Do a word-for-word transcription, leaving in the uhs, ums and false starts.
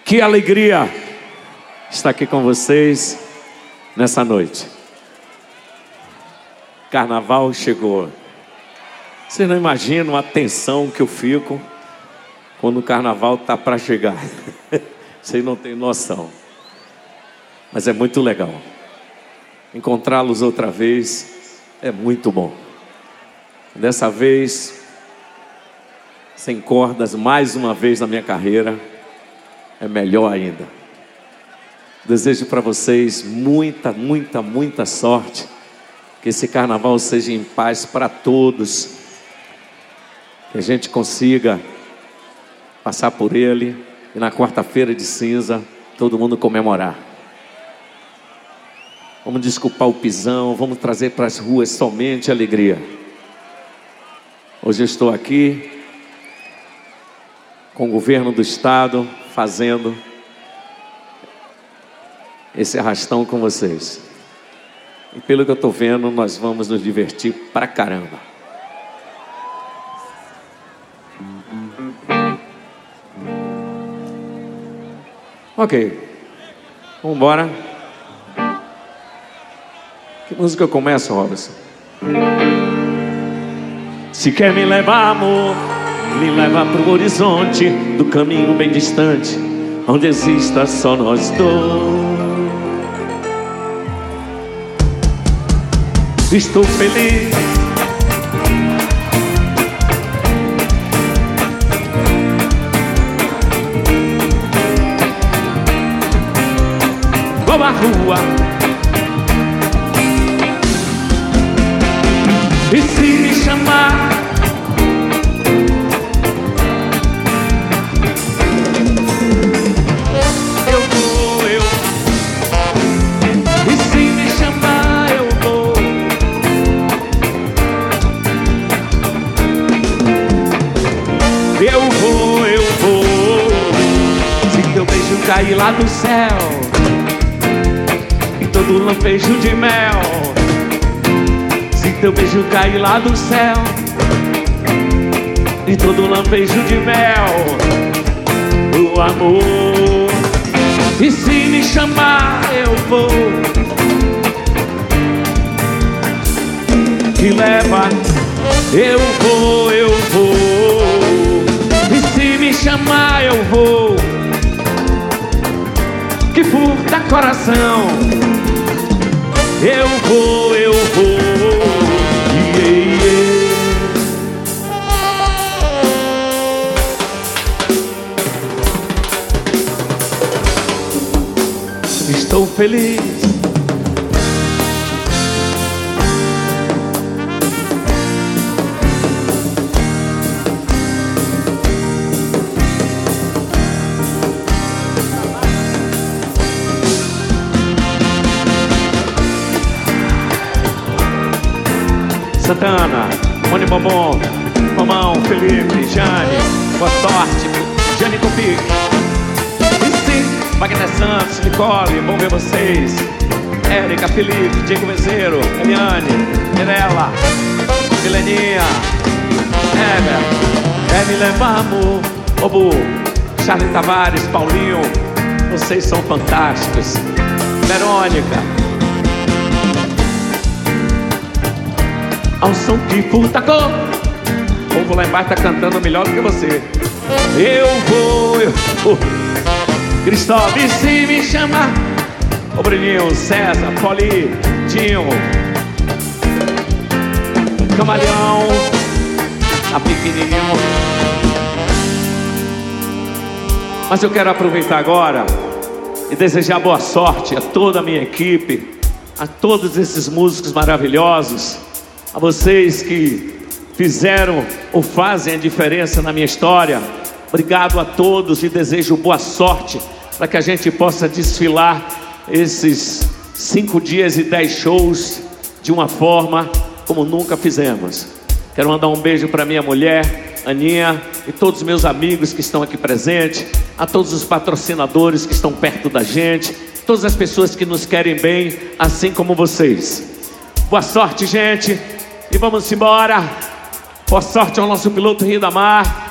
Que alegria estar aqui com vocês nessa noite. Carnaval chegou. Vocês não imaginam a tensão que eu fico quando o carnaval está para chegar. Vocês não têm noção. Mas é muito legal. Encontrá-los outra vez é muito bom. Dessa vez, sem cordas, mais uma vez na minha carreira, é melhor ainda. Desejo para vocês muita, muita, muita sorte. Que esse carnaval seja em paz para todos. Que a gente consiga passar por ele e na quarta-feira de cinza todo mundo comemorar. Vamos desculpar o pisão, vamos trazer para as ruas somente alegria. Hoje eu estou aqui com o governo do estado fazendo esse arrastão com vocês. E pelo que eu estou vendo, nós vamos nos divertir pra caramba. Ok, vamos embora. Que música eu começo, Robson? Se quer me levar, amor, me leva pro horizonte do caminho bem distante, onde exista só nós dois. Estou feliz. Vou à rua. E se me chamar, eu vou, eu. E se me chamar, eu vou. Eu vou, eu vou. Se teu beijo cair lá do céu e todo lampejo de mel, se teu beijo cair lá do céu e todo lampejo de mel, o amor. E se me chamar, eu vou. Me leva, eu vou, eu vou. E se me chamar, eu vou. Que furta coração, eu vou, eu vou. Yeah, yeah. Estou feliz. Santana, Moni Bombom, Mamão, Felipe, Jane, boa sorte, Jane com pique. E sim, Wagner Santos, Nicole, bom ver vocês. Érica, Felipe, Diego Vezeiro, Eliane, Mirella, Mileninha, Ever, é me levar, amor, Obu, Charlie Tavares, Paulinho, vocês são fantásticos. Verônica, ao som que furta cor, o povo lá embaixo tá cantando melhor do que você. Eu vou, eu vou. Cristóvão, e se me chamar, o Bruninho, César, Poli, Dinho, Camaleão, a pequenininho. Mas eu quero aproveitar agora e desejar boa sorte a toda a minha equipe, a todos esses músicos maravilhosos, a vocês que fizeram ou fazem a diferença na minha história. Obrigado a todos e desejo boa sorte para que a gente possa desfilar esses cinco dias e dez shows de uma forma como nunca fizemos. Quero mandar um beijo para minha mulher, Aninha, e todos os meus amigos que estão aqui presentes, a todos os patrocinadores que estão perto da gente, todas as pessoas que nos querem bem, assim como vocês. Boa sorte, gente. E vamos embora. Boa sorte ao nosso piloto Rindamar.